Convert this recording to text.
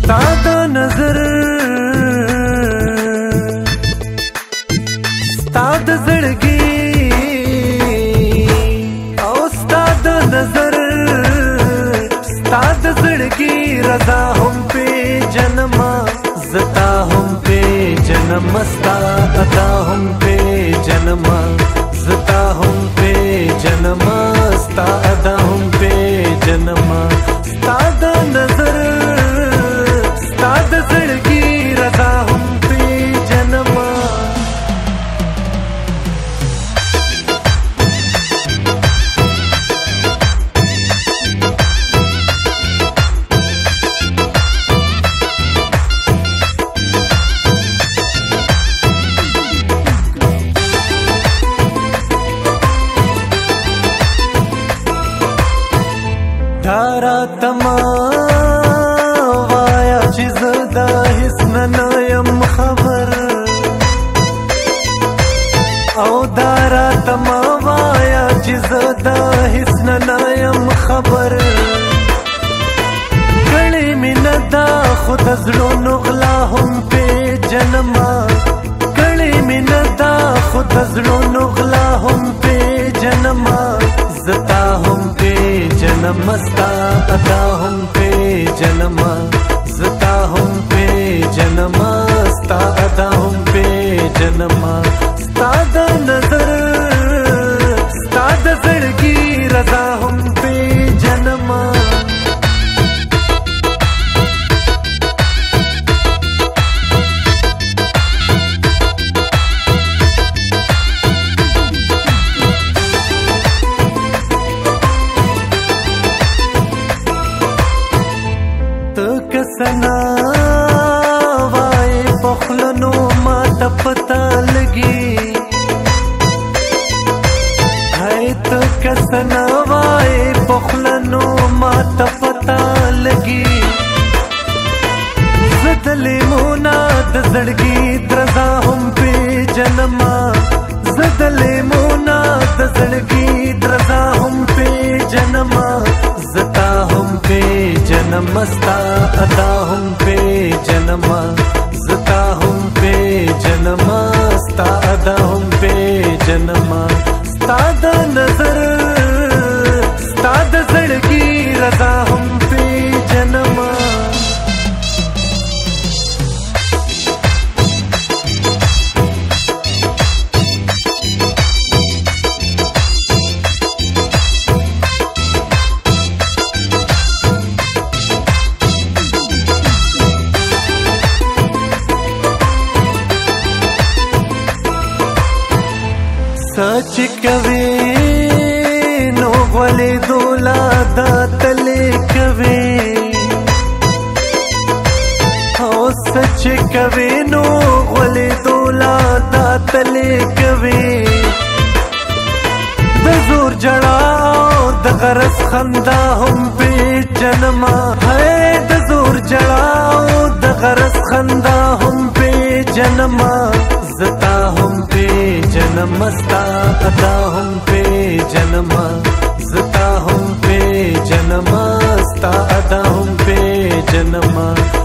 ستا د نظر ستا د زړګي او ستا د نظر ستا د زړګي رضا هم په جنما زتا هم په جنما ستا ادا هم په جنما زتا هم په جنما ستا ادا هم په جنما ستا د نظر ستا د زړګي رضا هم په جنما دارا تما وایا چې زدا هیڅ نه یم خبر او دارا تما وایا چې زدا هیڅ نه یم خبر کړي مين دا خود زړونو غلا هم په جنما کړي مين دا خود زړونو غلا هم په جنما زتا هم په جنما ستا ادا هم په جنما زتا هم په جنما ستا ادا هم په جنما ستا د نظر ستا د زړګي رضا هم په جنما سنا وای بخلنو ما ته پتا لګي هاي ته کسنا وای بخلنو ما ته پتا لګي زدلې مونا د زړګي درزا هم په جنما زدلې مونا د زړګي درزا هم په جنما زتا هم په جنما ستا ادا هم په جنما زتا هم په جنما ستا ادا هم په جنما ستا د نظر ستا د زړګي رضا هم په جنما سچ کوي نو غولې دولا دا تلې کوي او سچ کوي نو غولې دولا دا تلې کوي د زور جړا د غرس خندا هم په جنما ہے د زور جړا د غرس خندا هم په جنما زتا هم په جنما ستا ادا هم په جنما زتا هم په جنما ستا ادا هم په جنما